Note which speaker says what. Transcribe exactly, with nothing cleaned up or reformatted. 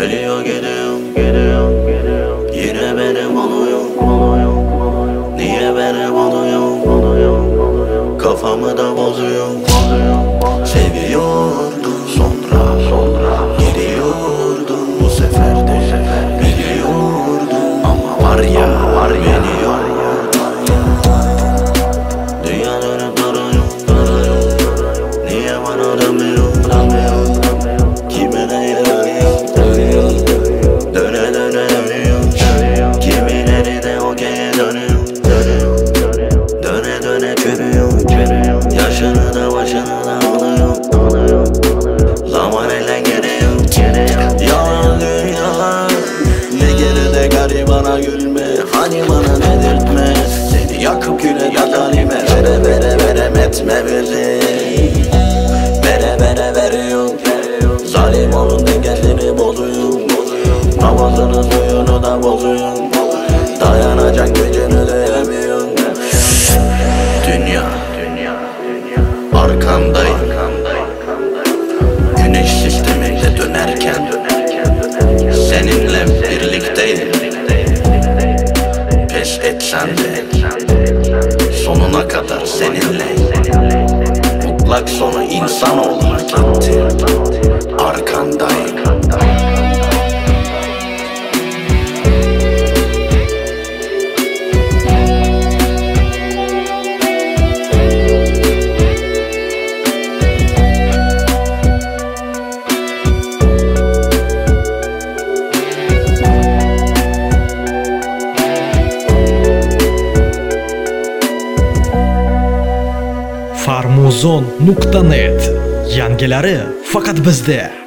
Speaker 1: Geliyor gidiyor, gidiyor, gidiyor. Yine benim oluyor, oluyor, oluyor. Niye benim oluyor, oluyor, oluyor. Kafamı da bozuyor, bozuyor. Seviyordum sonra, sonra. Gidiyordum bu sefer de. Biliyordum ama var ya, var ya. Dünya dönüp duruyor, duruyor. Niye bana dönmüyor, dönmüyor. Kime neyle dönüyor, dönüyor. Döne döne dönüyor, dönüyor. Kimin eline okey'e dönüyor, dönüyor. Döne döne çürüyor, çürüyor. Yaşını da başını da alıyor, alıyor. Zaman ele geliyor, geliyor. Yalan dünya. Ne geride garibana gülme. Hani bana dedirtme. Seni yakıp güle yakalime. Vere vere verem etme beni. Vere vere veriyor. Zalim olun dengesini bozuyor. Namazını suyunu da bozuyor. Dayanacak gücünü diyemiyor. Dünya, arkandayım. Güneş sisteminde dönerken seninle birlikteyim. Pes etsen de sonuna kadar seninle. Mutlak sonu insan olmak gitti. Arkandayım.
Speaker 2: farmuzon nuqta net yangilari faqat bizda.